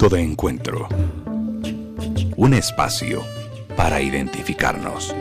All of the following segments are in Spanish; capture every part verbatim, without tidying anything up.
Punto de encuentro. Un espacio para identificarnos.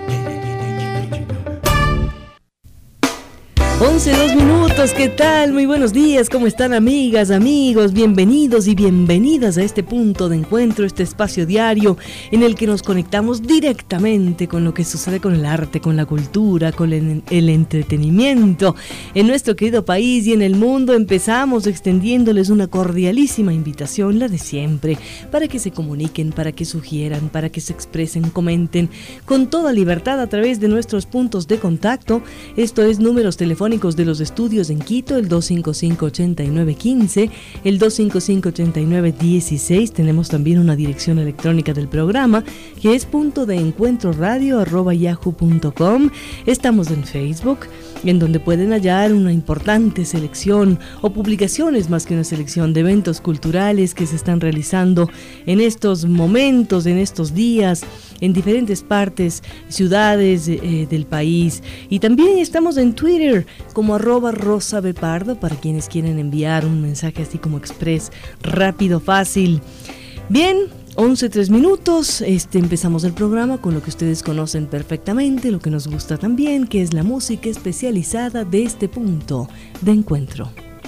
once, dos minutos, ¿qué tal? Muy buenos días, ¿cómo están amigas, amigos? Bienvenidos y bienvenidas a este punto de encuentro, este espacio diario en el que nos conectamos directamente con lo que sucede con el arte, con la cultura, con el, el entretenimiento en nuestro querido país y en el mundo. Empezamos extendiéndoles una cordialísima invitación, la de siempre, para que se comuniquen, para que sugieran, para que se expresen, comenten con toda libertad a través de nuestros puntos de contacto. Esto es números telefónicos de los estudios en Quito, el dos cinco cinco, ocho nueve uno cinco, el dos cinco cinco, ocho nueve uno seis. Tenemos también una dirección electrónica del programa que es punto de encuentro radio arroba yahoo punto com. Estamos en Facebook, en donde pueden hallar una importante selección o publicaciones, más que una selección, de eventos culturales que se están realizando en estos momentos, en estos días, en diferentes partes, ciudades eh, del país. Y también estamos en Twitter como arroba Rosa B. Pardo, para quienes quieren enviar un mensaje así como express, rápido, fácil. Bien, once, tres minutos, este, empezamos el programa con lo que ustedes conocen perfectamente, lo que nos gusta también, que es la música especializada de este punto de encuentro.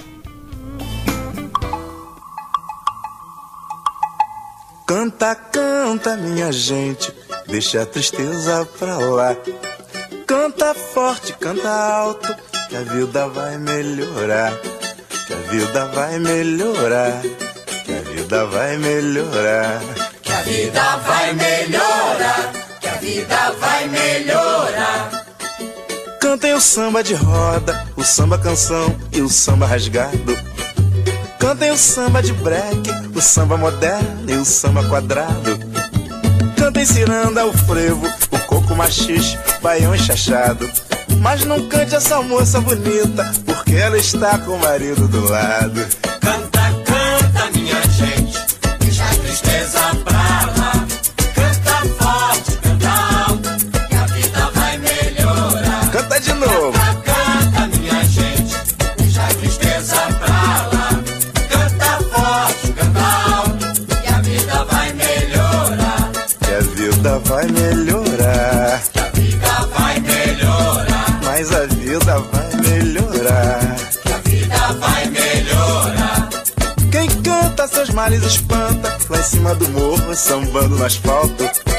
Canta, canta, minha gente, deixa a tristeza pra lá. Canta forte, canta alto, que a vida vai melhorar. Que a vida vai melhorar. Que a vida vai melhorar. Que a vida vai melhorar. Que a vida vai melhorar. Cantem o samba de roda, o samba canção e o samba rasgado. Cantem o samba de break, o samba moderno e o samba quadrado. Cantem ciranda, o frevo, o coco machixe, baião enxachado. Mas não cante essa moça bonita, porque ela está com o marido do lado. Canta, canta, minha gente, deixa a tristeza pra lá. Canta forte, canta alto, que a vida vai melhorar. Canta de novo. Canta, canta, minha gente, deixa a tristeza pra lá. Canta forte, canta alto, que a vida vai melhorar. Que a vida vai melhorar. Que a vida vai melhorar. Mas a vida vai melhorar. Que a vida vai melhorar. Quem canta seus males espanta, lá em cima do morro, sambando no asfalto.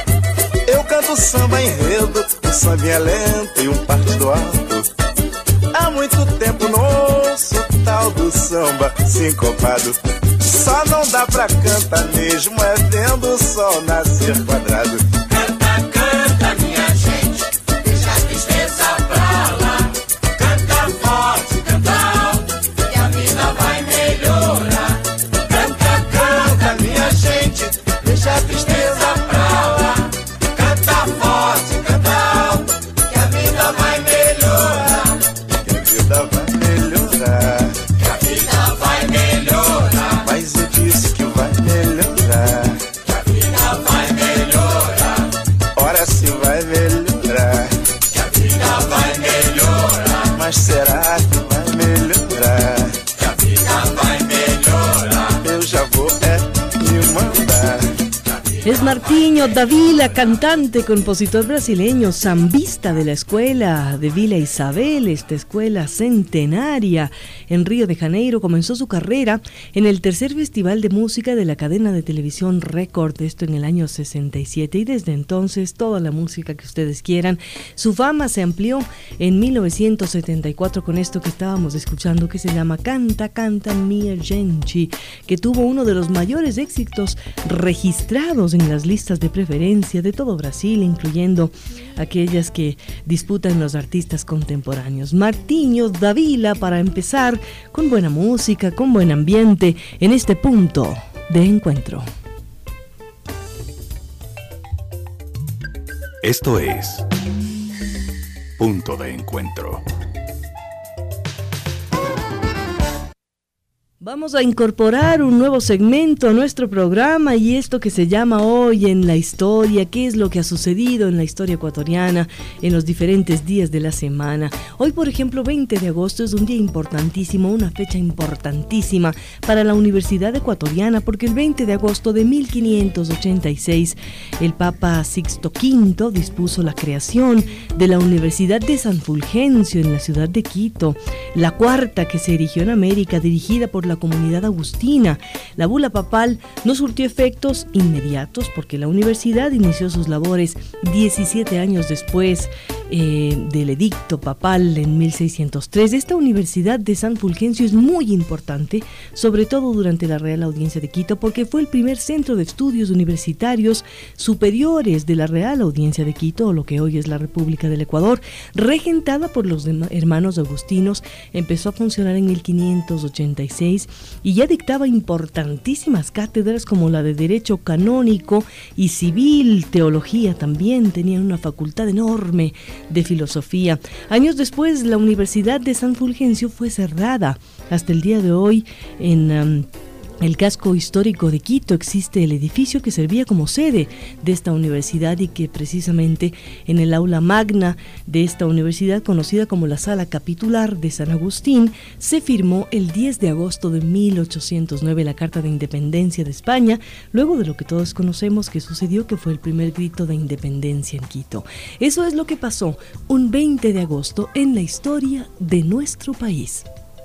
Eu canto samba enredo, um sambinha lento e um partido alto. Há muito tempo não ouço o tal do samba sincopado. Só não dá pra cantar mesmo, é vendo o sol nascer quadrado. Canta, canta, minha gente, deixa a tristeza pra lá. Canta forte, canta alto, que a vida vai melhorar. Canta, canta, minha gente, deixa a tristeza pra lá. Canta forte, canta alto, que a vida vai melhorar. Que a vida vai melhorar. Que a vida vai melhorar. Mas eu disse que vai melhorar. Que a vida vai melhorar. Ora se vai melhorar. Que a vida vai melhorar. Mas será que vai melhorar? Que a vida vai melhorar. Eu já vou é me mandar. Es Martinho da Vila, cantante, compositor brasileño, sambista de la escuela de Vila Isabel, esta escuela centenaria en Río de Janeiro. Comenzó su carrera en el tercer Festival de Música de la cadena de televisión Record, esto en el año sesenta y siete, y desde entonces toda la música que ustedes quieran. Su fama se amplió en mil novecientos setenta y cuatro con esto que estábamos escuchando, que se llama Canta, Canta, Minha Gente, que tuvo uno de los mayores éxitos registrados en las listas de preferencia de todo Brasil, incluyendo aquellas que disputan los artistas contemporáneos. Martinho da Vila, para empezar, con buena música, con buen ambiente, en este punto de encuentro. Esto es Punto de Encuentro. Vamos a incorporar un nuevo segmento a nuestro programa y esto que se llama Hoy en la Historia, qué es lo que ha sucedido en la historia ecuatoriana en los diferentes días de la semana. Hoy, por ejemplo, veinte de agosto es un día importantísimo, una fecha importantísima para la Universidad Ecuatoriana, porque el veinte de agosto de mil quinientos ochenta y seis el Papa Sixto quinto dispuso la creación de la Universidad de San Fulgencio en la ciudad de Quito, la cuarta que se erigió en América, dirigida por la comunidad agustina. La bula papal no surtió efectos inmediatos porque la universidad inició sus labores diecisiete años después eh, del edicto papal en mil seiscientos tres. Esta Universidad de San Fulgencio es muy importante, sobre todo durante la Real Audiencia de Quito, porque fue el primer centro de estudios universitarios superiores de la Real Audiencia de Quito, o lo que hoy es la República del Ecuador, regentada por los hermanos agustinos. Empezó a funcionar en mil quinientos ochenta y seis y ya dictaba importantísimas cátedras como la de Derecho Canónico y Civil, Teología también, tenían una facultad enorme de filosofía. Años después, la Universidad de San Fulgencio fue cerrada. Hasta el día de hoy, en Um, el casco histórico de Quito existe el edificio que servía como sede de esta universidad y que precisamente en el aula magna de esta universidad, conocida como la Sala Capitular de San Agustín, se firmó el diez de agosto de mil ochocientos nueve la Carta de Independencia de España, luego de lo que todos conocemos que sucedió, que fue el primer grito de independencia en Quito. Eso es lo que pasó un veinte de agosto en la historia de nuestro país.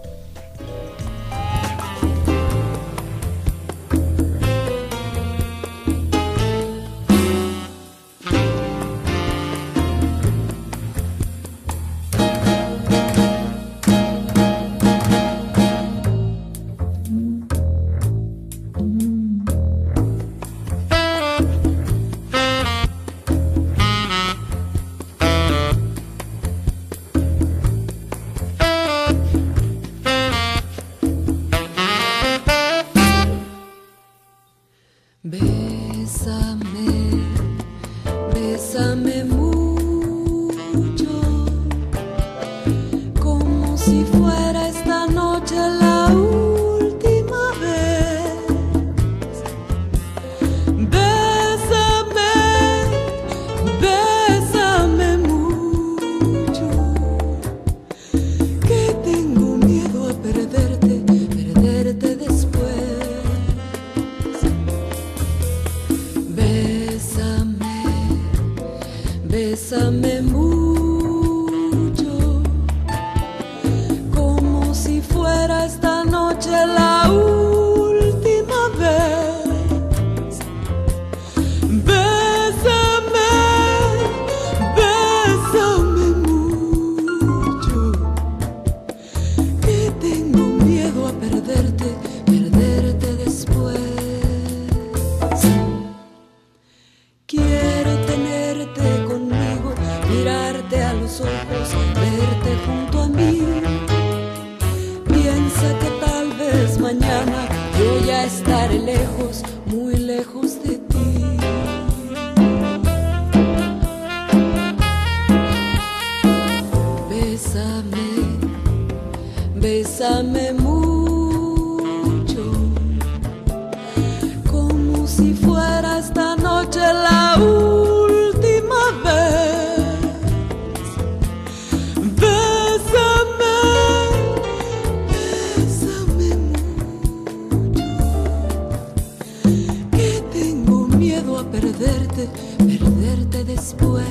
Bésame mucho, como si fuera esta noche la última vez. Bésame, bésame mucho, que tengo miedo a perderte, perderte después. Quiero tenerte conmigo, mirarte a los ojos, verte junto a mí. Piensa que tal vez mañana yo ya estaré lejos, muy lejos de ti. Bésame, bésame mucho, como si fuera esta noche la última vez. Bésame, bésame mucho, que tengo miedo a perderte, perderte después.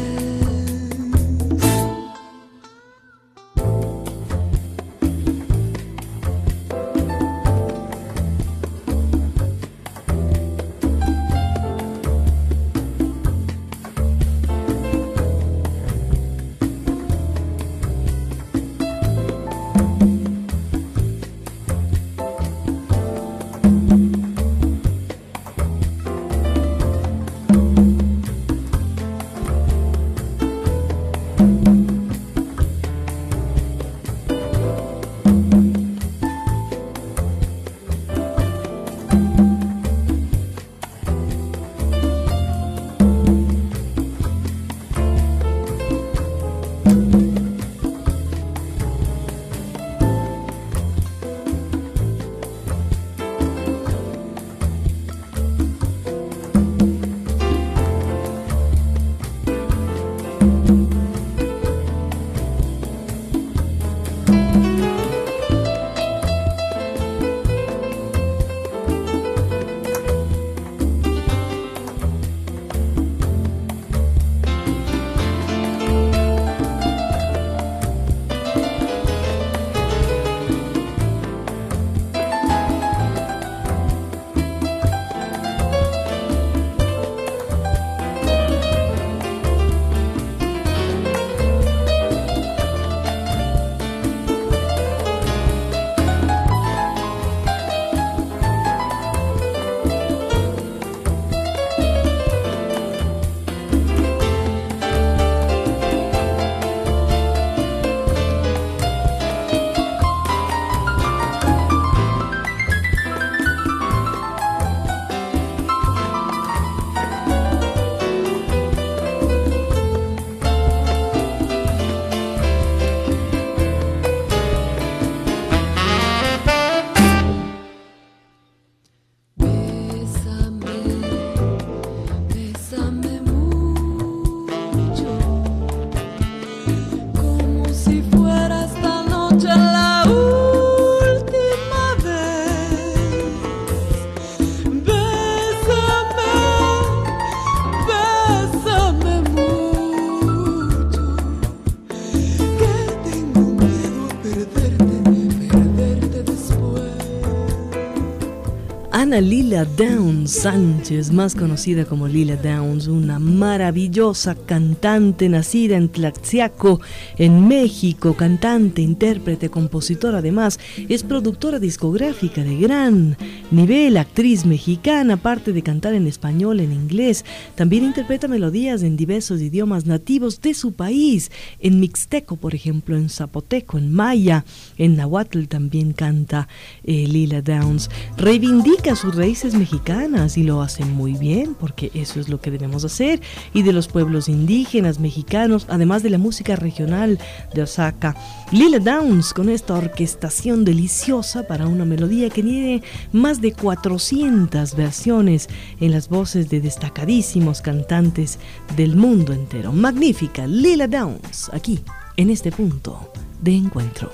venezolana Lila Downs Sánchez, más conocida como Lila Downs, una maravillosa cantante nacida en Tlaxiaco, en México, cantante, intérprete, compositora, además es productora discográfica de gran nivel, actriz mexicana, aparte de cantar en español, en inglés, también interpreta melodías en diversos idiomas nativos de su país, en mixteco, por ejemplo, en zapoteco, en maya, en nahuatl también canta eh, Lila Downs. Reivindica sus raíces mexicanas y lo hace muy bien, porque eso es lo que debemos hacer, y de los pueblos indígenas mexicanos, además de la música regional de Oaxaca. Lila Downs, con esta orquestación deliciosa para una melodía que tiene más de cuatrocientas versiones en las voces de destacadísimos cantantes del mundo entero. Magnífica Lila Downs, aquí, en este punto de encuentro.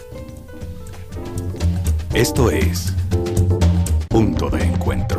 Esto es Punto de Encuentro.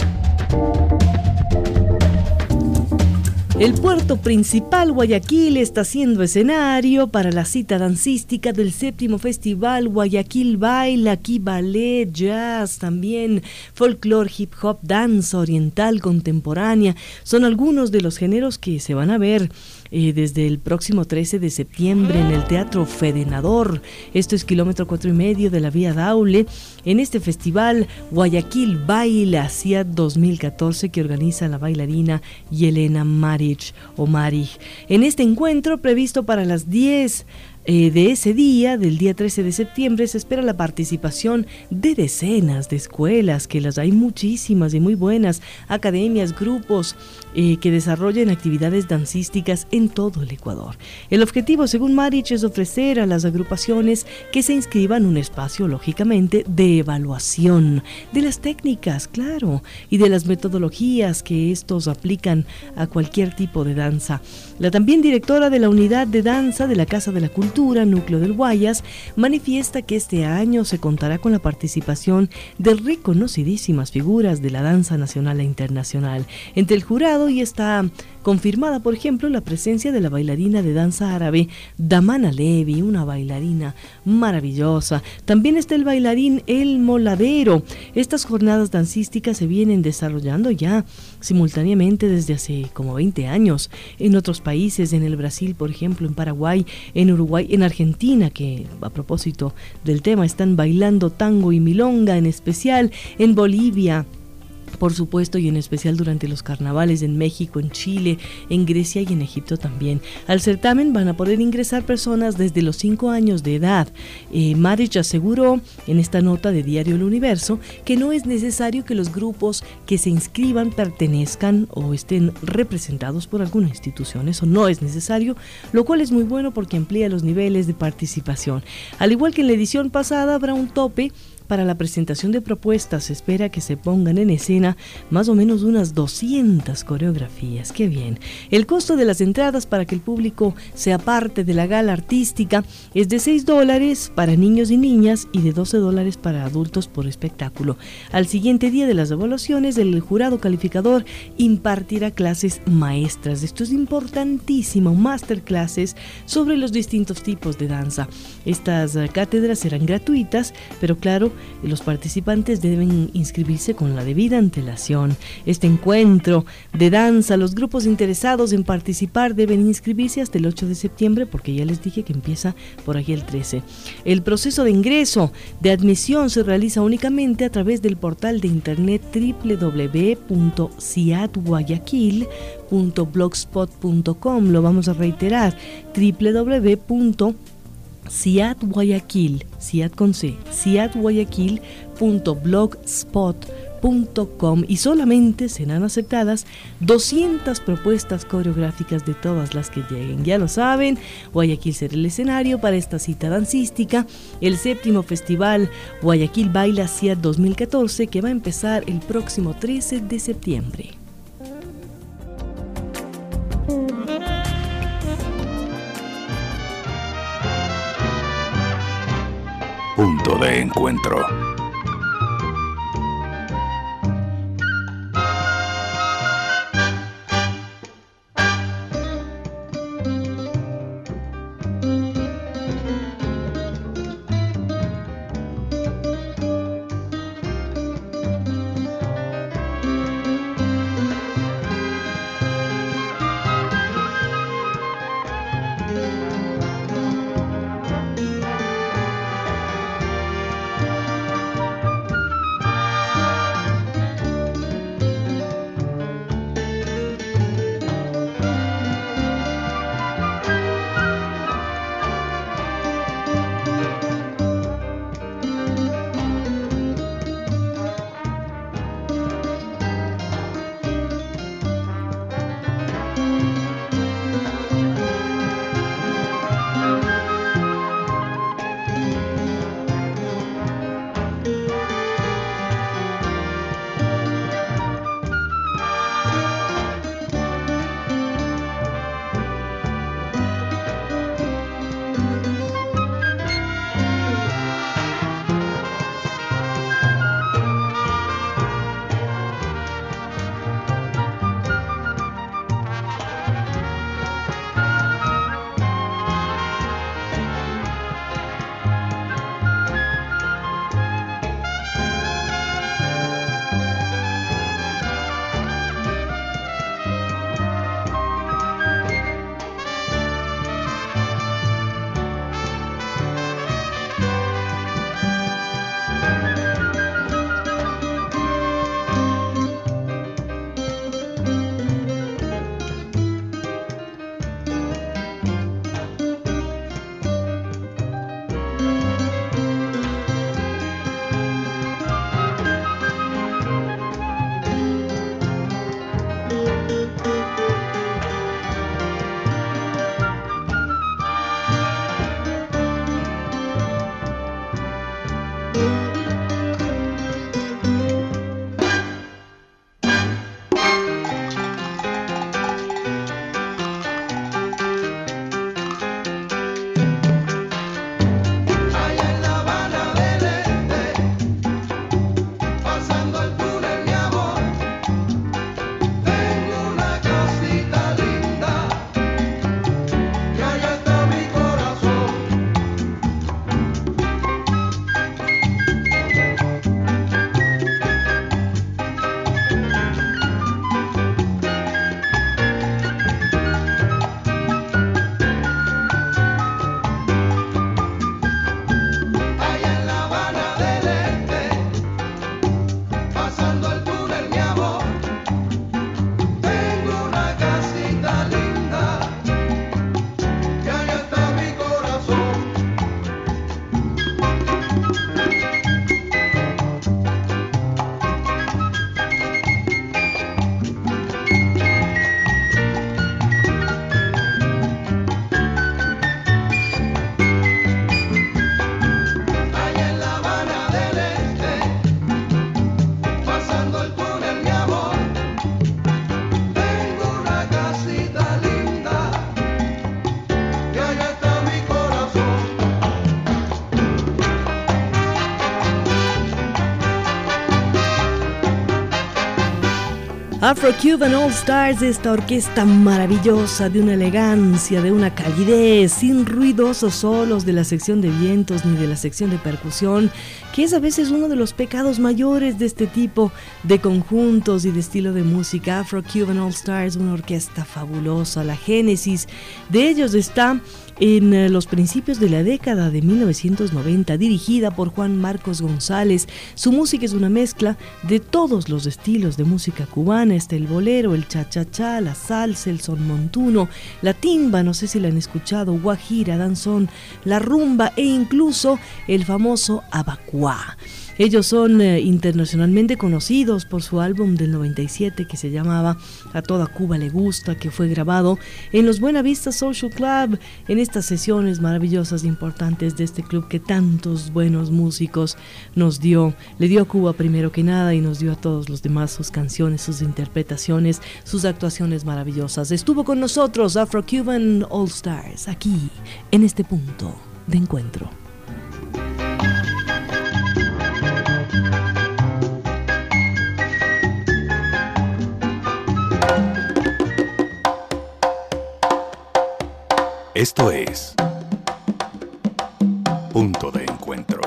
El puerto principal, Guayaquil, está siendo escenario para la cita dancística del séptimo festival Guayaquil Baila. Aquí ballet, jazz, también folclore, hip hop, danza oriental contemporánea. Son algunos de los géneros que se van a ver Eh, desde el próximo trece de septiembre en el Teatro Fedenador. Esto es kilómetro cuatro y medio de la vía Daule, en este festival Guayaquil Baila C I A D dos mil catorce, que organiza la bailarina Yelena Maric o Marich. En este encuentro, previsto para las diez Eh, de ese día, del día trece de septiembre, se espera la participación de decenas de escuelas, que las hay muchísimas y muy buenas, academias, grupos eh, que desarrollan actividades dancísticas en todo el Ecuador. El objetivo, según Marich, es ofrecer a las agrupaciones que se inscriban un espacio, lógicamente, de evaluación de las técnicas, claro, y de las metodologías que estos aplican a cualquier tipo de danza. La también directora de la Unidad de Danza de la Casa de la Cultura, Núcleo del Guayas, manifiesta que este año se contará con la participación de reconocidísimas figuras de la danza nacional e internacional. Entre el jurado y está confirmada, por ejemplo, la presencia de la bailarina de danza árabe Damana Levy, una bailarina maravillosa. También está el bailarín El Moladero. Estas jornadas dancísticas se vienen desarrollando ya simultáneamente desde hace como veinte años en otros países, en el Brasil, por ejemplo, en Paraguay, en Uruguay, en Argentina, que a propósito del tema están bailando tango y milonga, en especial en Bolivia, por supuesto, y en especial durante los carnavales en México, en Chile, en Grecia y en Egipto también. Al certamen van a poder ingresar personas desde los cinco años de edad. Eh, Marich aseguró en esta nota de Diario El Universo que no es necesario que los grupos que se inscriban pertenezcan o estén representados por alguna institución. Eso no es necesario, lo cual es muy bueno porque amplía los niveles de participación. Al igual que en la edición pasada, habrá un tope para la presentación de propuestas. Se espera que se pongan en escena más o menos unas doscientas coreografías. ¡Qué bien! El costo de las entradas para que el público sea parte de la gala artística es de seis dólares para niños y niñas y de doce dólares para adultos por espectáculo. Al siguiente día de las evaluaciones, el jurado calificador impartirá clases maestras. Esto es importantísimo, masterclasses sobre los distintos tipos de danza. Estas uh, cátedras serán gratuitas, pero claro, los participantes deben inscribirse con la debida antelación. Este encuentro de danza, los grupos interesados en participar deben inscribirse hasta el ocho de septiembre, porque ya les dije que empieza por aquí el trece. El proceso de ingreso de admisión se realiza únicamente a través del portal de internet doble u doble u doble u punto ciatguayaquil punto blogspot punto com. Lo vamos a reiterar, doble u doble u doble u punto ciat guayaquil, ciat con C, ciat guayaquil punto blogspot punto com, y solamente serán aceptadas doscientas propuestas coreográficas de todas las que lleguen. Ya lo saben, Guayaquil será el escenario para esta cita dancística, el séptimo festival Guayaquil Baila C I A D dos mil catorce, que va a empezar el próximo trece de septiembre. Punto de Encuentro. Afro-Cuban All Stars, esta orquesta maravillosa, de una elegancia, de una calidez, sin ruidosos solos de la sección de vientos ni de la sección de percusión, que es a veces uno de los pecados mayores de este tipo de conjuntos y de estilo de música. Afro-Cuban All Stars, una orquesta fabulosa. La génesis de ellos está en los principios de la década de mil novecientos noventa, dirigida por Juan Marcos González. Su música es una mezcla de todos los estilos de música cubana. Está el bolero, el cha-cha-cha, la salsa, el son montuno, la timba, no sé si la han escuchado, guajira, danzón, la rumba e incluso el famoso abacuá. Ellos son eh, internacionalmente conocidos por su álbum del noventa y siete que se llamaba A Toda Cuba Le Gusta, que fue grabado en los Buena Vista Social Club, en estas sesiones maravillosas e importantes de este club que tantos buenos músicos nos dio. Le dio a Cuba primero que nada y nos dio a todos los demás sus canciones, sus interpretaciones, sus actuaciones maravillosas. Estuvo con nosotros Afro-Cuban All Stars, aquí, en este punto de encuentro. Esto es Punto de Encuentro.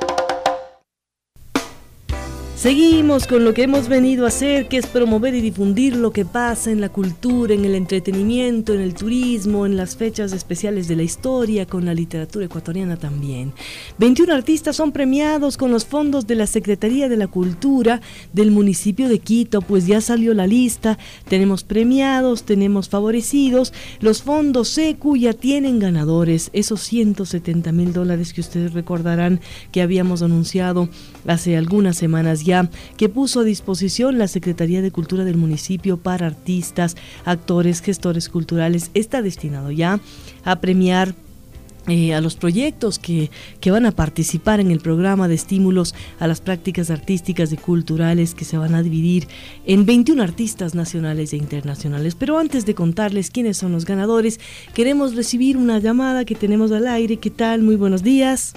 Seguimos con lo que hemos venido a hacer, que es promover y difundir lo que pasa en la cultura, en el entretenimiento, en el turismo, en las fechas especiales de la historia, con la literatura ecuatoriana también. veintiún artistas son premiados con los fondos de la Secretaría de la Cultura del municipio de Quito, pues ya salió la lista, tenemos premiados, tenemos favorecidos, los fondos SECU ya tienen ganadores, esos ciento setenta mil dólares que ustedes recordarán que habíamos anunciado hace algunas semanas ya, que puso a disposición la Secretaría de Cultura del municipio para artistas, actores, gestores culturales. Está destinado ya a premiar Eh, a los proyectos que, que van a participar en el programa de estímulos a las prácticas artísticas y culturales, que se van a dividir en veintiún artistas nacionales e internacionales. Pero antes de contarles quiénes son los ganadores, queremos recibir una llamada que tenemos al aire. ¿Qué tal? Muy buenos días.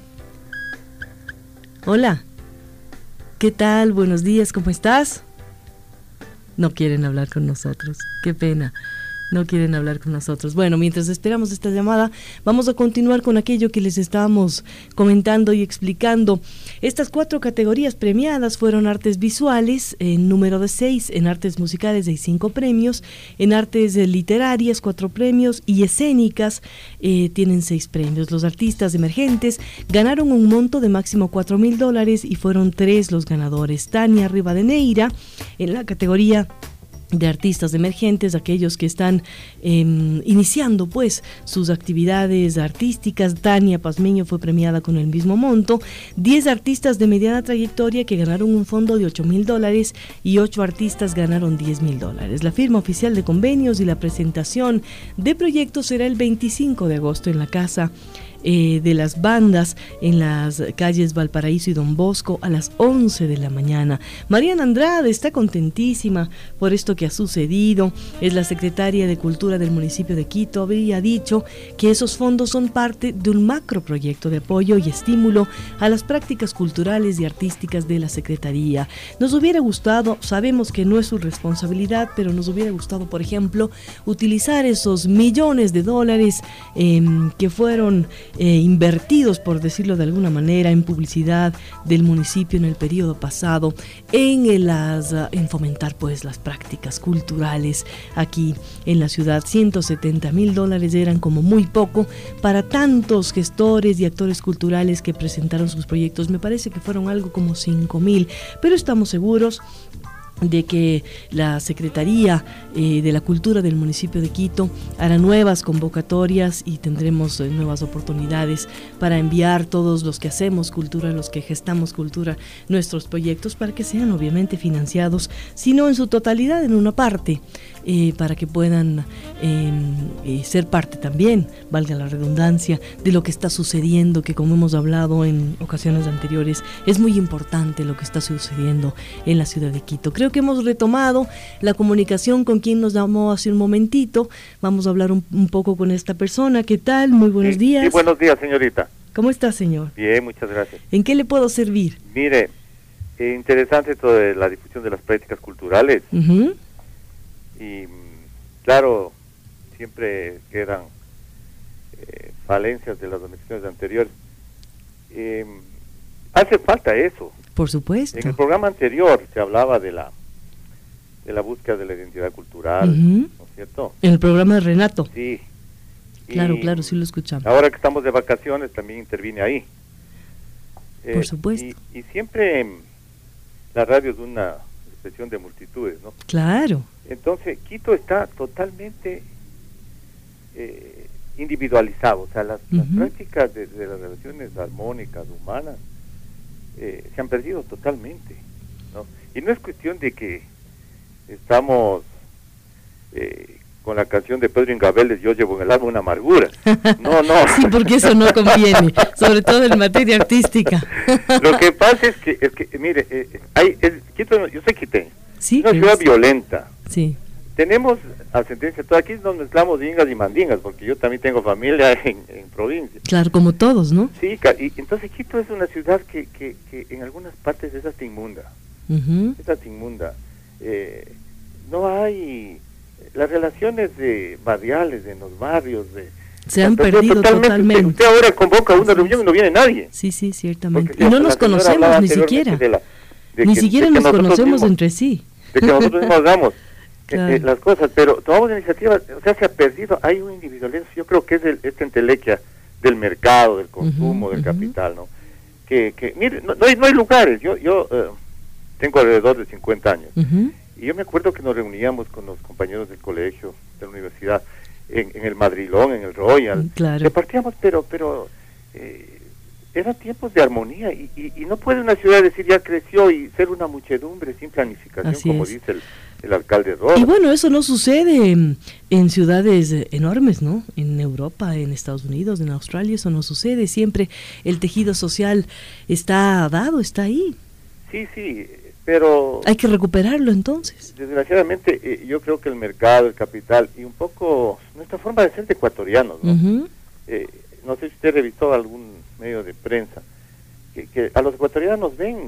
Hola. ¿Qué tal? Buenos días, ¿cómo estás? No quieren hablar con nosotros, qué pena. No quieren hablar con nosotros. Bueno, mientras esperamos esta llamada, vamos a continuar con aquello que les estábamos comentando y explicando. Estas cuatro categorías premiadas fueron artes visuales, en número de seis, en artes musicales hay cinco premios, en artes literarias cuatro premios y escénicas eh, tienen seis premios. Los artistas emergentes ganaron un monto de máximo cuatro mil dólares y fueron tres los ganadores. Tania Rivadeneira, en la categoría de artistas emergentes, aquellos que están eh, iniciando pues sus actividades artísticas. Tania Pazmeño fue premiada con el mismo monto. diez artistas de mediana trayectoria que ganaron un fondo de ocho mil dólares y ocho artistas ganaron diez mil dólares. La firma oficial de convenios y la presentación de proyectos será el veinticinco de agosto en la Casa Eh, de las Bandas, en las calles Valparaíso y Don Bosco, a las once de la mañana. Mariana Andrade está contentísima por esto que ha sucedido. Es la secretaria de Cultura del municipio de Quito. Había dicho que esos fondos son parte de un macro proyecto de apoyo y estímulo a las prácticas culturales y artísticas de la Secretaría. Nos hubiera gustado, sabemos que no es su responsabilidad, pero nos hubiera gustado, por ejemplo, utilizar esos millones de dólares eh, que fueron Eh, invertidos, por decirlo de alguna manera, en publicidad del municipio en el periodo pasado, en, el, las, en fomentar pues las prácticas culturales aquí en la ciudad. ciento setenta mil dólares eran como muy poco para tantos gestores y actores culturales que presentaron sus proyectos. Me parece que fueron algo como cinco mil, pero estamos seguros de que la Secretaría eh, de la Cultura del municipio de Quito hará nuevas convocatorias y tendremos eh, nuevas oportunidades para enviar todos los que hacemos cultura, los que gestamos cultura, nuestros proyectos, para que sean obviamente financiados, si no en su totalidad, en una parte, eh, para que puedan eh, eh, ser parte también, valga la redundancia, de lo que está sucediendo, que como hemos hablado en ocasiones anteriores, es muy importante lo que está sucediendo en la ciudad de Quito. Creo que hemos retomado la comunicación con quien nos llamó hace un momentito. Vamos a hablar un, un poco con esta persona. ¿Qué tal? Muy buenos sí, días. Sí, buenos días, señorita. ¿Cómo está, señor? Bien, muchas gracias. ¿En qué le puedo servir? Mire, eh, interesante todo de la difusión de las prácticas culturales. Uh-huh. Y claro, siempre quedan eh, falencias de las organizaciones anteriores. Eh, hace falta eso. Por supuesto. En el programa anterior se hablaba de la de la búsqueda de la identidad cultural, uh-huh. ¿no es cierto? En el programa de Renato. Sí. Claro, y claro, sí lo escuchamos. Ahora que estamos de vacaciones también intervine ahí. Eh, Por supuesto. Y, y siempre mm, la radio es una expresión de multitudes, ¿no? Claro. Entonces, Quito está totalmente eh, individualizado, o sea, las, uh-huh. las prácticas de, de las relaciones armónicas, humanas, eh, se han perdido totalmente, ¿no? Y no es cuestión de que estamos eh, con la canción de Pedro Ingabel, Yo llevo en el alma una amargura. No, no. Sí, porque eso no conviene, sobre todo en materia artística. Lo que pasa es que, es que mire, eh, hay, es, Quito, yo soy quiteño, sí, es una ciudad es. violenta. Sí. Tenemos ascendencia, todo aquí nos mezclamos dingas y mandingas, porque yo también tengo familia en, en provincia. Claro, como todos, ¿no? Sí, y entonces Quito es una ciudad que, que, que en algunas partes es hasta inmunda. Uh-huh. Es hasta inmunda. Eh, no hay las relaciones de barriales en los barrios de se han perdido totalmente, totalmente. Usted, usted ahora convoca una sí, reunión y no viene nadie. Sí, sí, ciertamente. Porque y no nos conocemos ni siquiera. De la, de ni que, siquiera nos conocemos mismos, entre sí. De que nosotros mismos hagamos claro. eh, las cosas, pero tomamos iniciativas, o sea, se ha perdido, hay un individualismo, yo creo que es el, esta entelequia del mercado, del consumo, uh-huh, del uh-huh. capital, ¿no? Que, que mire, no, no, hay, no hay lugares, yo, yo uh, tengo alrededor de cincuenta años, uh-huh. y yo me acuerdo que nos reuníamos con los compañeros del colegio, de la universidad, en, en el Madrilón, en el Royal, claro. repartíamos, pero, pero eh, eran tiempos de armonía, y, y, y no puede una ciudad decir ya creció y ser una muchedumbre sin planificación, así como es. dice el, el alcalde Rodas. Y bueno, eso no sucede en, en ciudades enormes, ¿no? En Europa, en Estados Unidos, en Australia, eso no sucede, siempre el tejido social está dado, está ahí. Sí, sí, pero... hay que recuperarlo entonces. Desgraciadamente, eh, yo creo que el mercado, el capital, y un poco nuestra forma de ser de ecuatorianos, ¿no? Uh-huh. Eh, no sé si usted revisó algún medio de prensa, que, que a los ecuatorianos ven,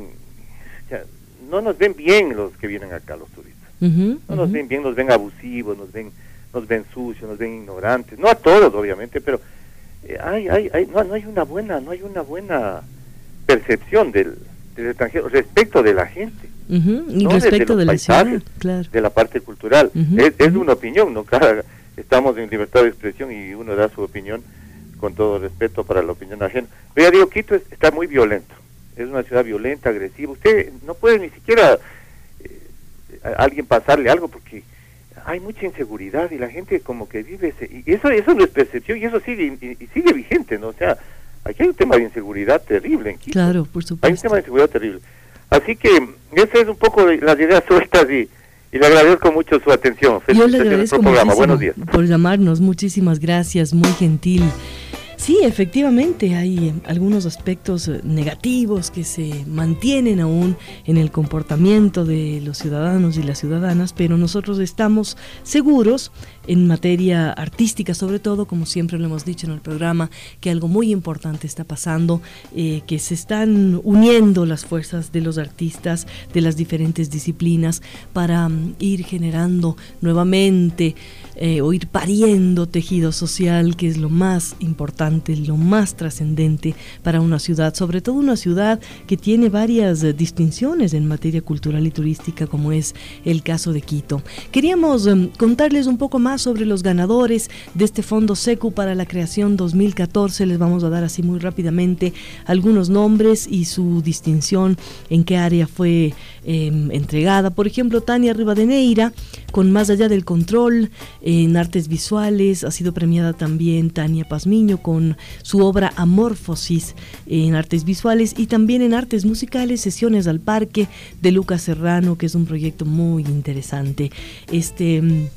o sea, no nos ven bien los que vienen acá, los turistas. Uh-huh, no uh-huh. nos ven bien, nos ven abusivos, nos ven nos ven sucios, nos ven ignorantes, no a todos obviamente, pero eh, hay, hay, hay, no, no hay una buena, no hay una buena percepción del, del extranjero respecto de la gente. Uh-huh. Y no respecto de, de la paisajes, ciudad, claro. de la parte cultural. Uh-huh. Es, es una opinión, ¿no? Cada, estamos en libertad de expresión y uno da su opinión con todo respeto para la opinión ajena. Pero ya digo, Quito es, está muy violento, es una ciudad violenta, agresiva. Usted no puede ni siquiera eh, a alguien pasarle algo porque hay mucha inseguridad y la gente como que vive ese, y eso eso no es percepción y eso sigue y, y sigue vigente, ¿no? O sea, aquí hay un tema de inseguridad terrible en Quito. Claro, por supuesto. Hay un tema de inseguridad terrible. Así que esa es un poco de las ideas sueltas y, y le agradezco mucho su atención. Yo le agradezco programa. Buenos días. Por llamarnos, muchísimas gracias, muy gentil. Sí, efectivamente, hay eh, algunos aspectos eh, negativos que se mantienen aún en el comportamiento de los ciudadanos y las ciudadanas, pero nosotros estamos seguros en materia artística, sobre todo, como siempre lo hemos dicho en el programa, que algo muy importante está pasando, eh, que se están uniendo las fuerzas de los artistas de las diferentes disciplinas para um, ir generando nuevamente eh, o ir pariendo tejido social, que es lo más importante, lo más trascendente para una ciudad, sobre todo una ciudad que tiene varias eh, distinciones en materia cultural y turística, como es el caso de Quito. Queríamos eh, contarles un poco más sobre los ganadores de este Fondo SECU para la Creación dos mil catorce. Les vamos a dar así muy rápidamente algunos nombres y su distinción, en qué área fue eh, entregada. Por ejemplo, Tania Rivadeneira, con Más allá del control, en artes visuales. Ha sido premiada también Tania Pazmiño con su obra Amorfosis en artes visuales, y también en artes musicales, Sesiones al Parque de Lucas Serrano, que es un proyecto muy interesante. Este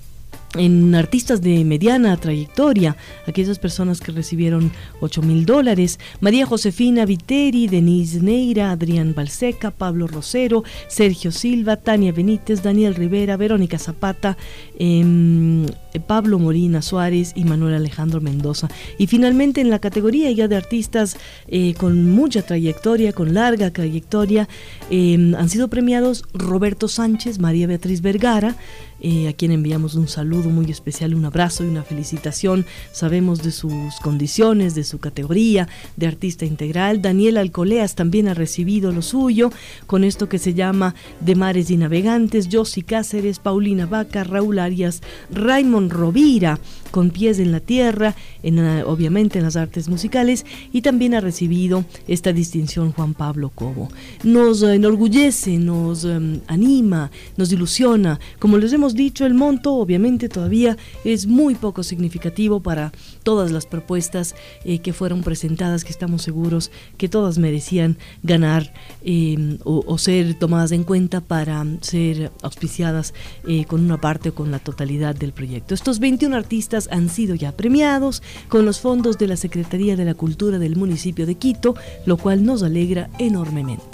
en artistas de mediana trayectoria, aquellas personas que recibieron ocho mil dólares, María Josefina Viteri, Denise Neira, Adrián Balseca, Pablo Rosero, Sergio Silva, Tania Benítez, Daniel Rivera, Verónica Zapata, eh, Pablo Molina Suárez y Manuel Alejandro Mendoza. Y finalmente en la categoría ya de artistas eh, con mucha trayectoria, con larga trayectoria, eh, han sido premiados Roberto Sánchez, María Beatriz Vergara, Eh, a quien enviamos un saludo muy especial, un abrazo y una felicitación. Sabemos de sus condiciones, de su categoría de artista integral. Daniel Alcoleas también ha recibido lo suyo con esto que se llama De Mares y Navegantes. Josie Cáceres, Paulina Vaca, Raúl Arias, Raymond Rovira, Con Pies en la Tierra, en, uh, obviamente en las artes musicales, y también ha recibido esta distinción Juan Pablo Cobo. Nos uh, enorgullece, nos um, anima, nos ilusiona. Como les hemos dicho, el monto obviamente todavía es muy poco significativo para todas las propuestas eh, que fueron presentadas, que estamos seguros que todas merecían ganar eh, o, o ser tomadas en cuenta para ser auspiciadas eh, con una parte o con la totalidad del proyecto. Estos veintiún artistas han sido ya premiados con los fondos de la Secretaría de la Cultura del municipio de Quito, lo cual nos alegra enormemente.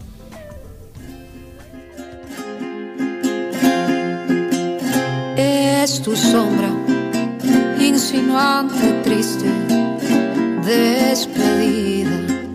Es tu sombra, insinuante, triste, despedida,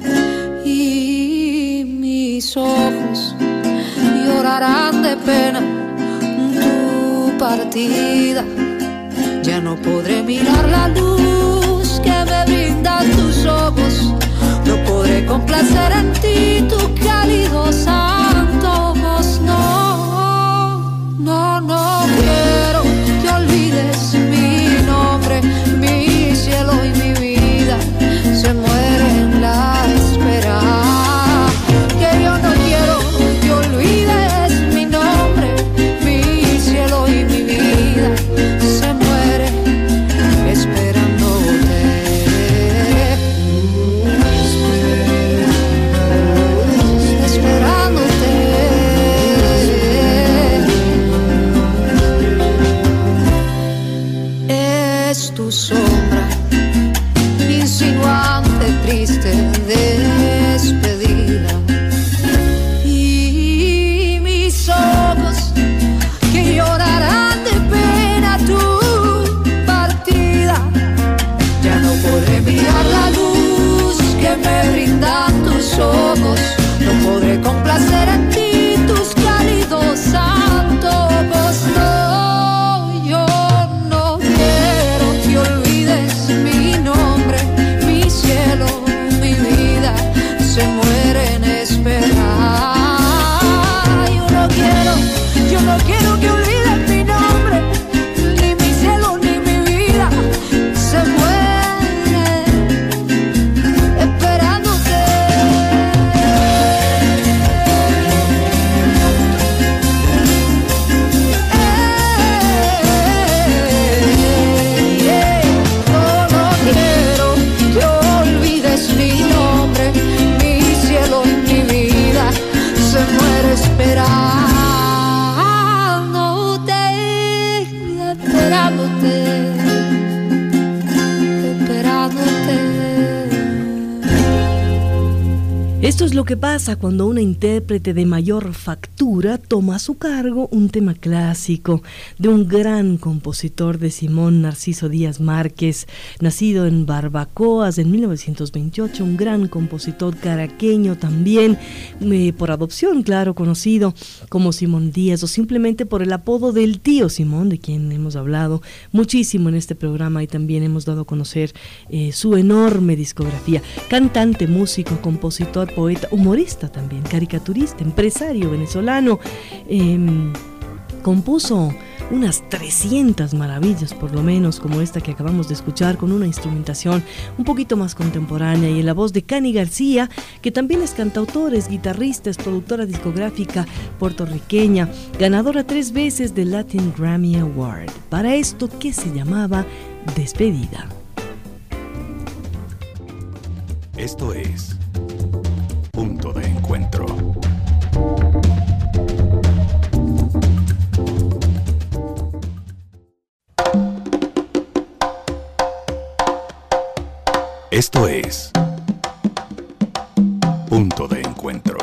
y mis ojos llorarán de pena tu partida. Ya no podré mirar la luz que me brindan tus ojos, no podré complacer en ti tu cálidos antojos. No, no, no quiero que olvides mi nombre, mi cielo y mi vida se muere en la espera. Que yo no quiero que olvides mi nombre, mi cielo y mi vida se muere esperándote, esperándote. Es tu sombra, insinuante, triste, despedida, y mis ojos que llorarán de pena tu partida. Ya no podré mirar la luz que me brindan tus ojos, no podré complacer en ti tus cálidos antojos. No, yo no quiero que olvides mi nombre, mi cielo, mi vida se muere en esperar. Yo no quiero, yo no quiero que olvides mi nombre, ni mi cielo, ni mi vida se muere esperándote. Eh, eh, yo no quiero que olvides mi nombre, mi cielo y mi vida se muere esperándote, esperándote, esperándote. Esto es lo que pasa cuando una intérprete de mayor factura toma a su cargo un tema clásico de un gran compositor de Simón Narciso Díaz Márquez, nacido en Barbacoas en mil novecientos veintiocho, un gran compositor caraqueño también, eh, por adopción, claro, conocido como Simón Díaz, o simplemente por el apodo del tío Simón, de quien hemos hablado muchísimo en este programa y también hemos dado a conocer eh, su enorme discografía. Cantante, músico, compositor, poeta, humorista también, caricaturista, empresario venezolano, eh, compuso unas trescientas maravillas por lo menos, como esta que acabamos de escuchar, con una instrumentación un poquito más contemporánea y en la voz de Cani García, que también es cantautora, es guitarrista, es productora discográfica puertorriqueña, ganadora tres veces del Latin Grammy Award para esto que se llamaba Despedida. Esto es Punto de Encuentro. Esto es Punto de Encuentro.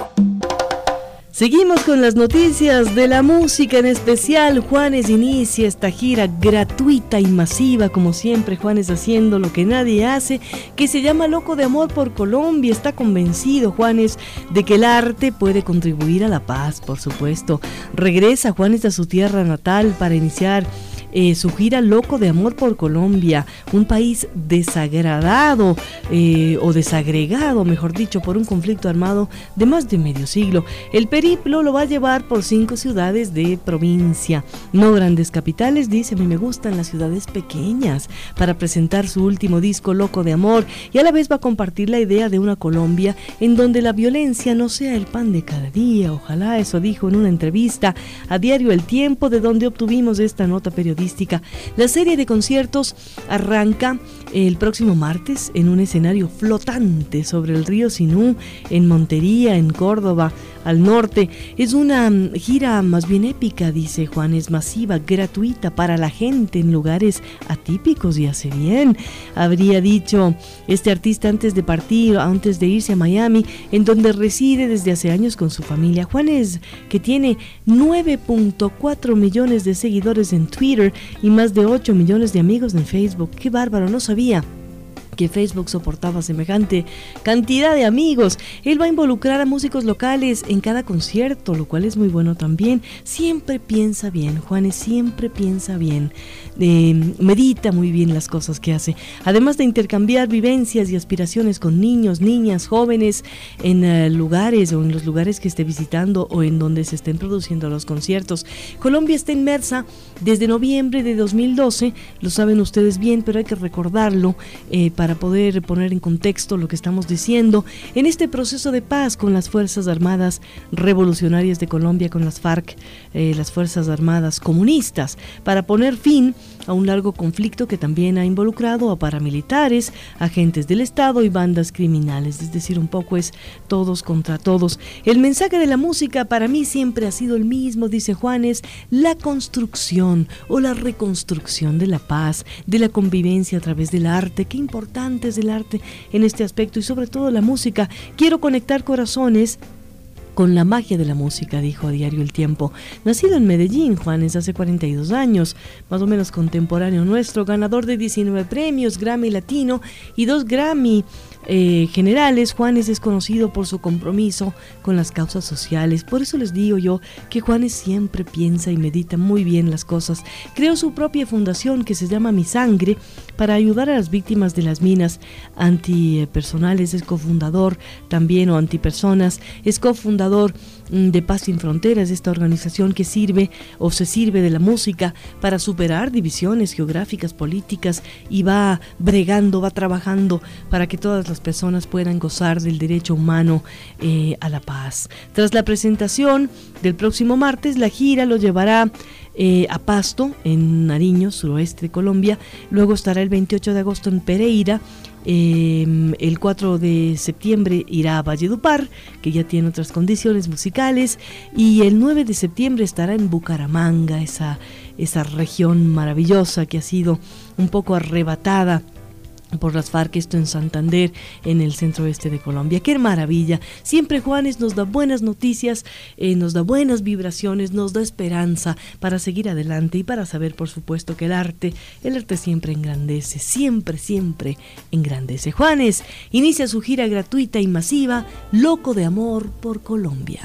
Seguimos con las noticias de la música, en especial Juanes inicia esta gira gratuita y masiva, como siempre Juanes haciendo lo que nadie hace, que se llama Loco de Amor por Colombia. Está convencido Juanes de que el arte puede contribuir a la paz, por supuesto. Regresa Juanes a su tierra natal para iniciar Eh, su gira Loco de Amor por Colombia, un país desagradado eh, o desagregado, mejor dicho, por un conflicto armado de más de medio siglo. El periplo lo va a llevar por cinco ciudades de provincia, no grandes capitales, dice. A mí me gustan las ciudades pequeñas, para presentar su último disco Loco de Amor, y a la vez va a compartir la idea de una Colombia en donde la violencia no sea el pan de cada día. Ojalá, eso dijo en una entrevista a Diario El Tiempo, de donde obtuvimos esta nota periodística. La serie de conciertos arranca el próximo martes en un escenario flotante sobre el río Sinú, en Montería, en Córdoba, al norte. Es una gira más bien épica, dice Juanes, masiva, gratuita para la gente en lugares atípicos, y hace bien, habría dicho este artista antes de partir, antes de irse a Miami, en donde reside desde hace años con su familia. Juanes, que tiene nueve punto cuatro millones de seguidores en Twitter y más de ocho millones de amigos en Facebook. ¡Qué bárbaro! No sabía que Facebook soportaba semejante cantidad de amigos. Él va a involucrar a músicos locales en cada concierto, lo cual es muy bueno también. Siempre piensa bien, Juanes, siempre piensa bien. Eh, medita muy bien las cosas que hace, además de intercambiar vivencias y aspiraciones con niños, niñas, jóvenes en uh, lugares o en los lugares que esté visitando o en donde se estén produciendo los conciertos. Colombia está inmersa desde noviembre de dos mil doce, lo saben ustedes bien, pero hay que recordarlo eh, para poder poner en contexto lo que estamos diciendo, en este proceso de paz con las Fuerzas Armadas Revolucionarias de Colombia, con las FARC, eh, las Fuerzas Armadas Comunistas, para poner fin a un largo conflicto que también ha involucrado a paramilitares, agentes del Estado y bandas criminales. Es decir, un poco es todos contra todos. El mensaje de la música para mí siempre ha sido el mismo, dice Juanes: la construcción o la reconstrucción de la paz, de la convivencia a través del arte. Qué importante es el arte en este aspecto, y sobre todo la música. Quiero conectar corazones con la magia de la música, dijo a Diario El Tiempo. Nacido en Medellín, Juanes, hace cuarenta y dos años, más o menos contemporáneo nuestro, ganador de diecinueve premios Grammy Latino y dos Grammy Eh, generales. Juanes es conocido por su compromiso con las causas sociales. Por eso les digo yo que Juanes siempre piensa y medita muy bien las cosas. Creó su propia fundación que se llama Mi Sangre para ayudar a las víctimas de las minas antipersonales. Es cofundador también, o antipersonas, es cofundador de Paz Sin Fronteras, esta organización que sirve o se sirve de la música para superar divisiones geográficas, políticas, y va bregando, va trabajando para que todas las personas puedan gozar del derecho humano eh, a la paz. Tras la presentación del próximo martes, la gira lo llevará Eh, a Pasto, en Nariño, suroeste de Colombia. Luego estará el veintiocho de agosto en Pereira. Eh, el cuatro de septiembre irá a Valledupar, que ya tiene otras condiciones musicales, y el nueve de septiembre estará en Bucaramanga, esa, esa región maravillosa que ha sido un poco arrebatada por las FARC, esto en Santander, en el centro oeste de Colombia. ¡Qué maravilla! Siempre Juanes nos da buenas noticias, eh, nos da buenas vibraciones, nos da esperanza para seguir adelante y para saber, por supuesto, que el arte, el arte siempre engrandece, siempre, siempre engrandece. Juanes inicia su gira gratuita y masiva, Loco de Amor por Colombia.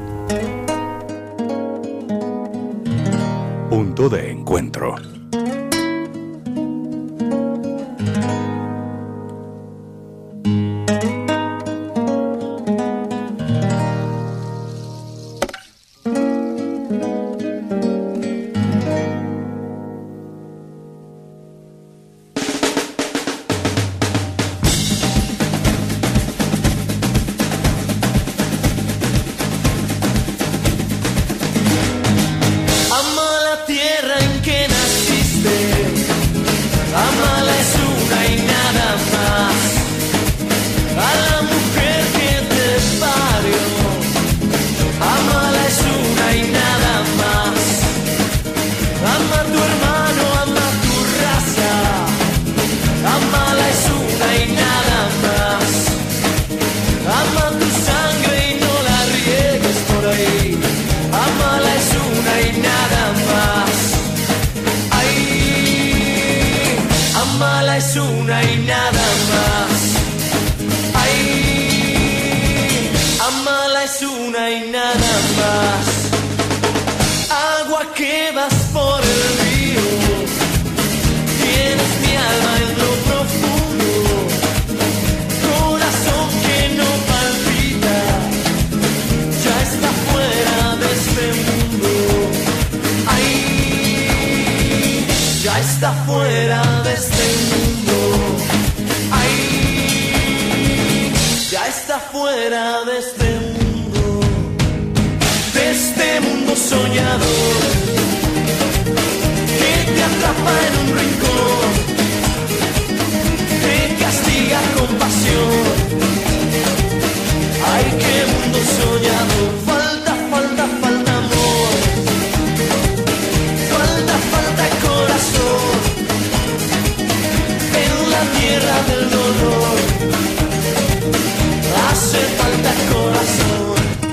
Punto de Encuentro. Amala es una y nada una y nada más. Ay, amala es una y nada más. Agua que vas por el río, tienes mi alma en lo profundo, corazón que no palpita, ya está fuera de este mundo. Ay, ya está fuera de este mundo. Ay, ya está fuera de este mundo, de este mundo soñador que te atrapa en un rincón, te castiga con pasión. Ay, qué mundo soñador. Falta, falta, falta amor, falta, falta corazón en la tierra del dolor. Hace falta corazón.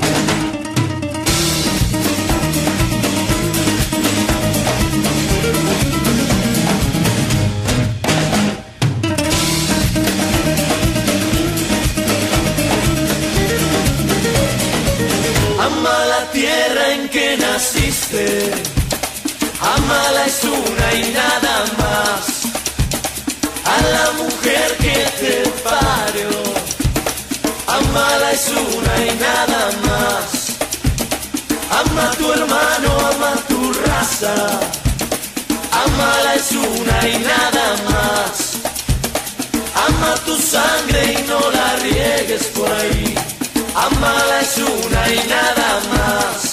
Ama la tierra en que naciste, amala es una y nada más. A la mujer que te parió, amala es una y nada más. Ama a tu hermano, ama tu raza, amala es una y nada más. Ama tu sangre y no la riegues por ahí, amala es una y nada más.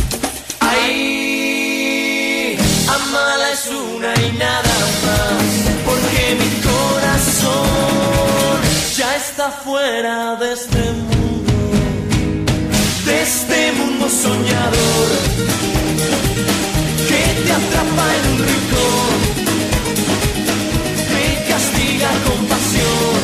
Ay, amala es una y nada más, porque mi corazón ya está fuera de este mundo, de este mundo soñador que te atrapa en un rincón, te castiga con pasión.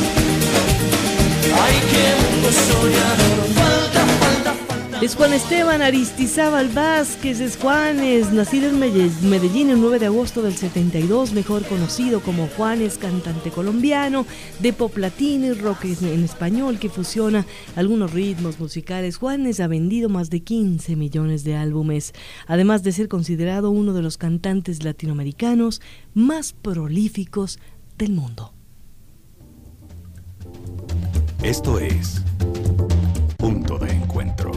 Ay, qué mundo soñador. Falta, falta, falta. Es Juan Esteban Aristizábal Vázquez, es Juanes, nacido en Medellín el nueve de agosto del setenta y dos, mejor conocido como Juanes, cantante colombiano de pop latino y rock en español que fusiona algunos ritmos musicales. Juanes ha vendido más de quince millones de álbumes, además de ser considerado uno de los cantantes latinoamericanos más prolíficos del mundo. Esto es Punto de Encuentro.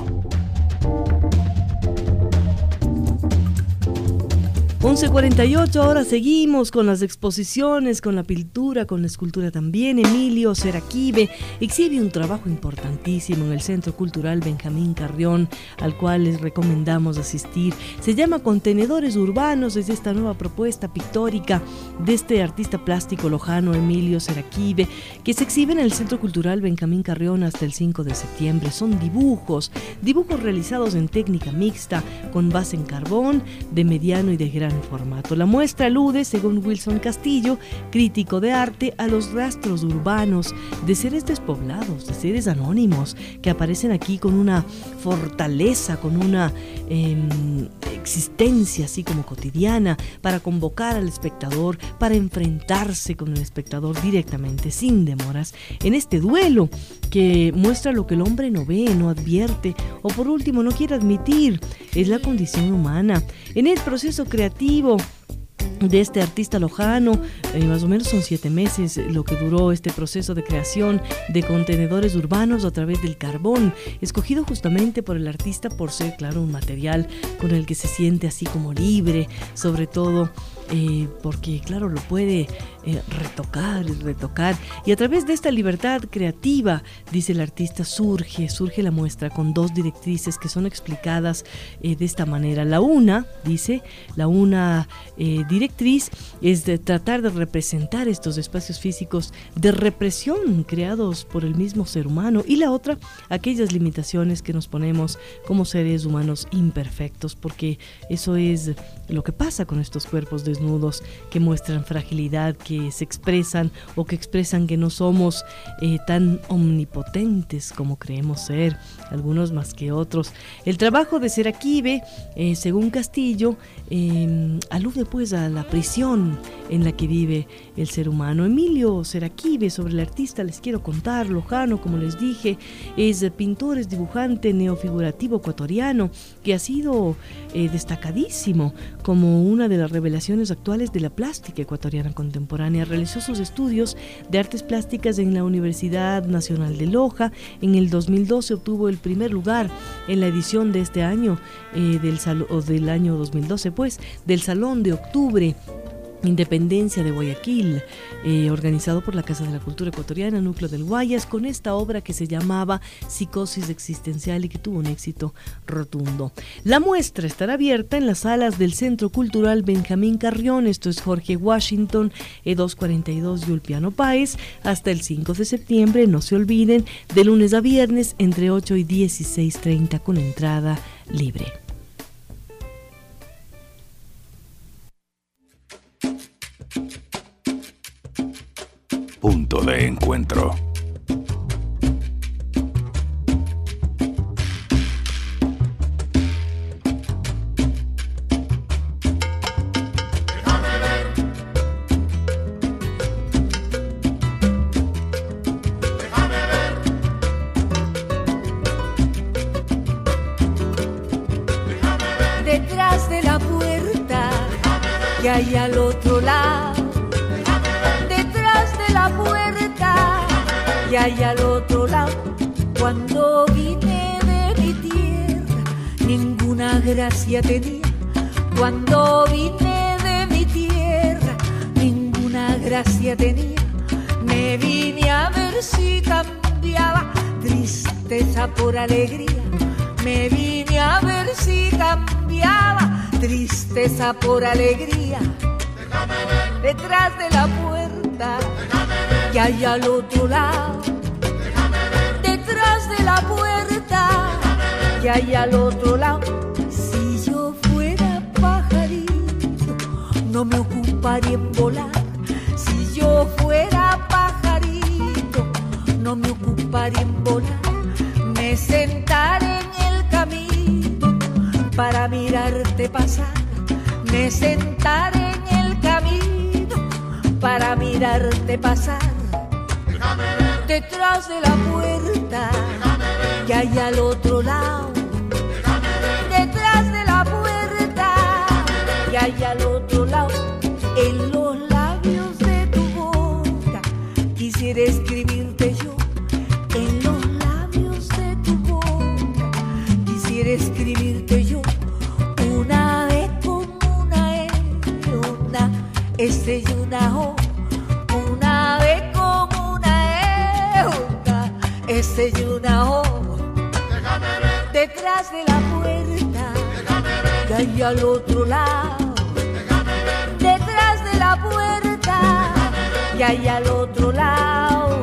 once cuarenta y ocho, ahora seguimos con las exposiciones, con la pintura, con la escultura también. Emilio Seraquibe exhibe un trabajo importantísimo en el Centro Cultural Benjamín Carrión, al cual les recomendamos asistir. Se llama Contenedores Urbanos, es esta nueva propuesta pictórica de este artista plástico lojano Emilio Seraquibe, que se exhibe en el Centro Cultural Benjamín Carrión hasta el cinco de septiembre. Son dibujos, dibujos realizados en técnica mixta, con base en carbón, de mediano y de gran formato. La muestra alude, según Wilson Castillo, crítico de arte, a los rastros urbanos de seres despoblados, de seres anónimos, que aparecen aquí con una fortaleza, con una eh, existencia así como cotidiana, para convocar al espectador, para enfrentarse con el espectador directamente, sin demoras, en este duelo que muestra lo que el hombre no ve, no advierte, o por último no quiere admitir. Es la condición humana. En el proceso creativo de este artista lojano, eh, más o menos son siete meses lo que duró este proceso de creación de contenedores urbanos a través del carbón, escogido justamente por el artista por ser, claro, un material con el que se siente así como libre, sobre todo eh, porque, claro, lo puede eh, retocar y retocar, y a través de esta libertad creativa, dice el artista, surge, surge la muestra con dos directrices que son explicadas eh, de esta manera. La una, dice, la una eh, directriz es de tratar de representar estos espacios físicos de represión creados por el mismo ser humano, y la otra, aquellas limitaciones que nos ponemos como seres humanos imperfectos, porque eso es lo que pasa con estos cuerpos desnudos que muestran fragilidad, que se expresan o que expresan que no somos eh, tan omnipotentes como creemos ser, algunos más que otros. El trabajo de Seraquibe, eh, según Castillo, eh, alude pues a la prisión en la que vive el ser humano. Emilio Seraquibe, sobre el artista les quiero contar, lojano, como les dije, es pintor, es dibujante neofigurativo ecuatoriano que ha sido eh, destacadísimo como una de las revelaciones actuales de la plástica ecuatoriana contemporánea. Realizó sus estudios de artes plásticas en la Universidad Nacional de Loja. En el dos mil doce obtuvo el primer lugar en la edición de este año, eh, del, sal- o del año dos mil doce, pues, del Salón de Octubre Independencia de Guayaquil, eh, organizado por la Casa de la Cultura Ecuatoriana, Núcleo del Guayas, con esta obra que se llamaba Psicosis Existencial y que tuvo un éxito rotundo. La muestra estará abierta en las salas del Centro Cultural Benjamín Carrión, esto es Jorge Washington, E doscientos cuarenta y dos y Ulpiano Páez, hasta el cinco de septiembre, no se olviden, de lunes a viernes entre ocho y dieciséis treinta con entrada libre. Punto de encuentro. Detrás de la puerta que hay al otro lado, detrás de la puerta que hay al otro lado. Cuando vine de mi tierra, ninguna gracia tenía. Cuando vine de mi tierra, ninguna gracia tenía. Me vine a ver si cambiaba tristeza por alegría. Me vine a ver si cambiaba tristeza por alegría. Detrás de la puerta que hay al otro lado, detrás de la puerta que hay al otro lado. Si yo fuera pajarito, no me ocuparía en volar. Si yo fuera pajarito, no me ocuparía en volar. Me sentaré en el camino para mirarte pasar. Me sentaré en el camino para mirarte pasar. Detrás de la puerta que hay al otro lado, detrás de la puerta que hay al otro lado. En los labios de tu boca quisiera escribirte yo. En los labios de tu boca quisiera escribirte yo. Una E como una E, una S y una O. Una B como una E, una S y una O. Detrás de la puerta que hay al otro lado, detrás de la puerta que hay al otro lado.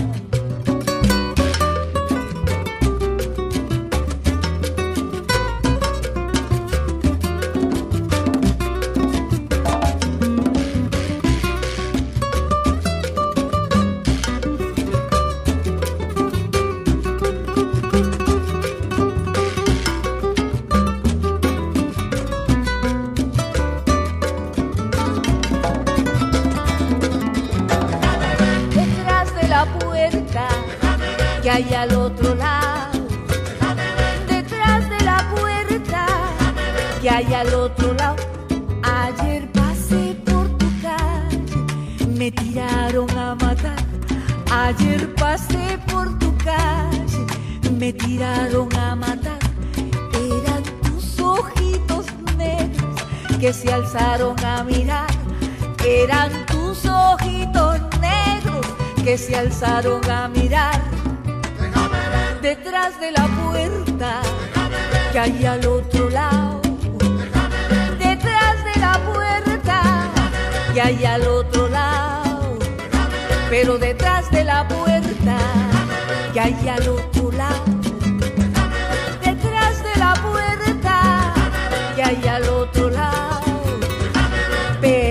Que hay al otro lado, detrás de la puerta que hay al otro lado. Ayer pasé por tu calle, me tiraron a matar. Ayer pasé por tu calle, me tiraron a matar. Eran tus ojitos negros que se alzaron a mirar. Eran tus ojitos negros que se alzaron a mirar. Detrás de la puerta que hay al otro lado, detrás de la puerta que hay al otro lado. Pero detrás de la puerta que hay al otro lado, detrás de la puerta que hay al otro lado. Pero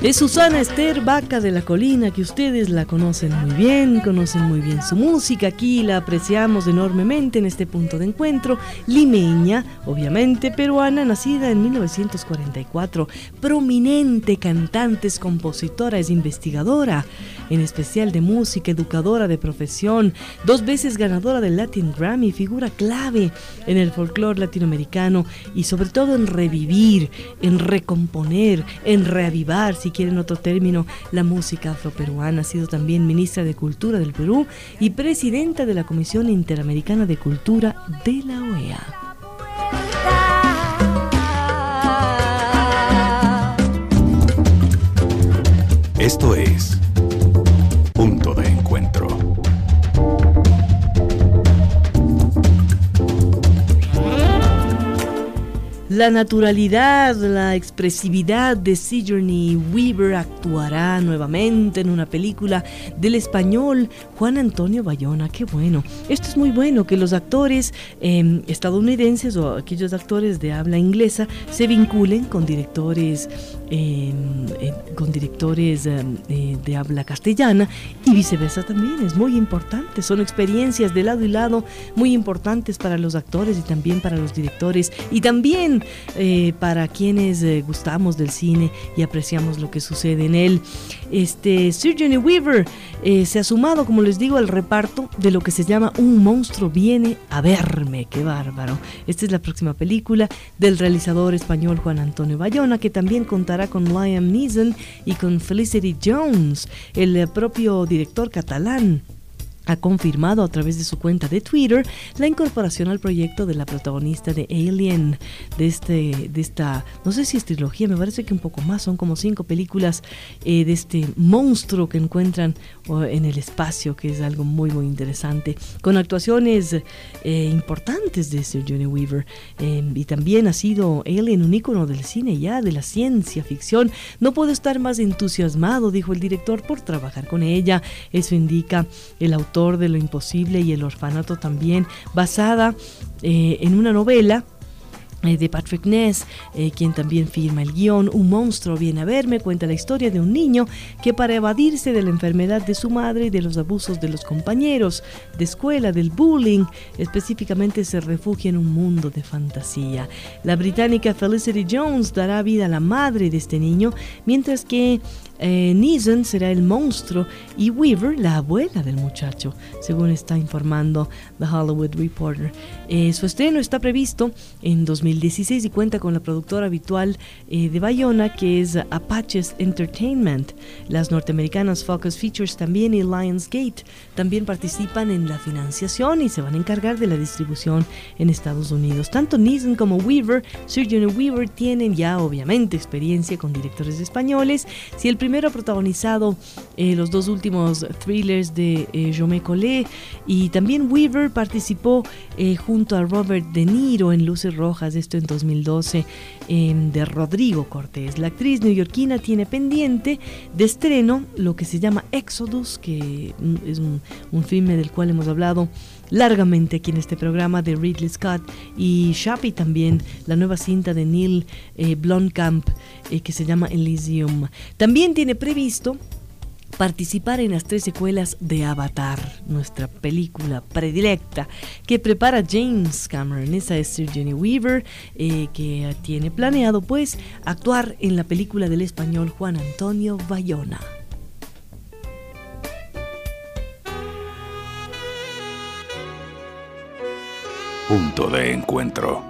de Susana Esther Vaca de la Colina, que ustedes la conocen muy bien, conocen muy bien su música, aquí la apreciamos enormemente en este punto de encuentro, limeña, obviamente peruana, nacida en mil novecientos cuarenta y cuatro, prominente cantante, es compositora, es investigadora, en especial de música, educadora de profesión, dos veces ganadora del Latin Grammy, figura clave en el folclore latinoamericano y sobre todo en revivir, en recomponer, en reavivar, si quieren otro término, la música afroperuana. Ha sido también ministra de Cultura del Perú y presidenta de la Comisión Interamericana de Cultura de la O E A. Esto es Punto de Encuentro. La naturalidad, la expresividad de Sigourney Weaver actuará nuevamente en una película del español Juan Antonio Bayona. ¡Qué bueno! Esto es muy bueno, que los actores eh, estadounidenses o aquellos actores de habla inglesa se vinculen con directores eh, eh, con directores eh, eh, de habla castellana y viceversa también. Es muy importante, son experiencias de lado y lado muy importantes para los actores y también para los directores y también Eh, para quienes eh, gustamos del cine y apreciamos lo que sucede en él. Este, Sigourney Weaver eh, se ha sumado, como les digo, al reparto de lo que se llama Un monstruo viene a verme. ¡Qué bárbaro! Esta es la próxima película del realizador español Juan Antonio Bayona, que también contará con Liam Neeson y con Felicity Jones, el eh, propio director catalán. Ha confirmado a través de su cuenta de Twitter la incorporación al proyecto de la protagonista de Alien, de este, de esta, no sé si es trilogía, me parece que un poco más, son como cinco películas eh, de este monstruo que encuentran oh, en el espacio, que es algo muy muy interesante, con actuaciones eh, importantes de Sigourney Weaver, eh, y también ha sido Alien un ícono del cine ya, de la ciencia ficción. No puedo estar más entusiasmado, dijo el director, por trabajar con ella. Eso indica el autor de Lo Imposible y El Orfanato, también basada eh, en una novela eh, de Patrick Ness, eh, quien también firma el guión. Un monstruo viene a verme cuenta la historia de un niño que, para evadirse de la enfermedad de su madre y de los abusos de los compañeros de escuela, del bullying específicamente, se refugia en un mundo de fantasía. La británica Felicity Jones dará vida a la madre de este niño, mientras que Eh, Neeson será el monstruo y Weaver la abuela del muchacho, según está informando The Hollywood Reporter. Eh, su estreno está previsto en dos mil dieciséis y cuenta con la productora habitual eh, de Bayona, que es Apaches Entertainment. Las norteamericanas Focus Features también y Lionsgate también participan en la financiación y se van a encargar de la distribución en Estados Unidos. Tanto Neeson como Weaver, Sigourney Weaver, tienen ya obviamente experiencia con directores españoles. Si el primero ha protagonizado eh, los dos últimos thrillers de eh, Jaume Collet, y también Weaver participó eh, junto a Robert De Niro en Luces Rojas, esto en dos mil doce, eh, de Rodrigo Cortés. La actriz neoyorquina tiene pendiente de estreno lo que se llama Exodus, que es un, un filme del cual hemos hablado largamente aquí en este programa, de Ridley Scott, y Chappie también, la nueva cinta de Neil eh, Blomkamp, eh, que se llama Elysium. También tiene previsto participar en las tres secuelas de Avatar, nuestra película predilecta que prepara James Cameron. Esa es Sigourney Weaver, eh, que tiene planeado pues actuar en la película del español Juan Antonio Bayona. Punto de Encuentro.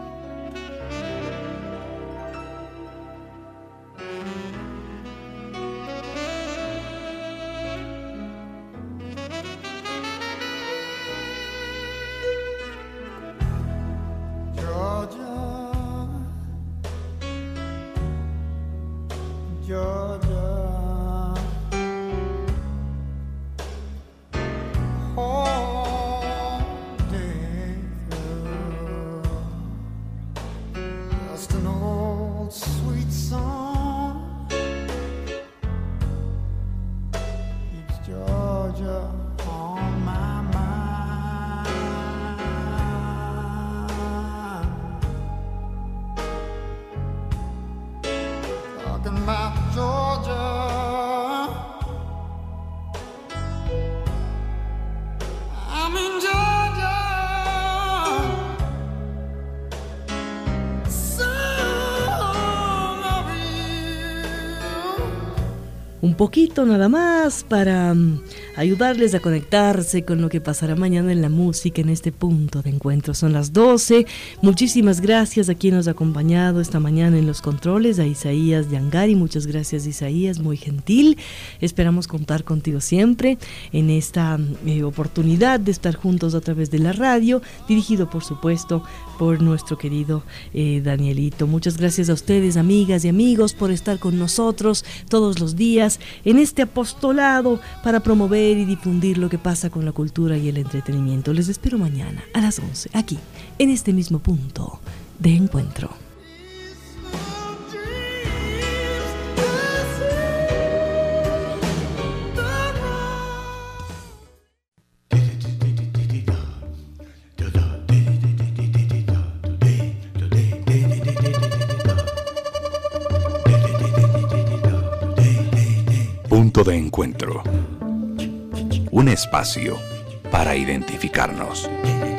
Talking about Georgia. un poquito nada más para um, ayudarles a conectarse con lo que pasará mañana en la música en este punto de encuentro. Son las doce. Muchísimas gracias a quien nos ha acompañado esta mañana en los controles, a Isaías Yangari. Muchas gracias, Isaías, muy gentil. Esperamos contar contigo siempre en esta eh, oportunidad de estar juntos a través de la radio, dirigido por supuesto por nuestro querido eh, Danielito. Muchas gracias a ustedes, amigas y amigos, por estar con nosotros todos los días en este apostolado para promover y difundir lo que pasa con la cultura y el entretenimiento. Les espero mañana a las once, aquí, en este mismo punto de encuentro. Punto de encuentro. Un espacio para identificarnos.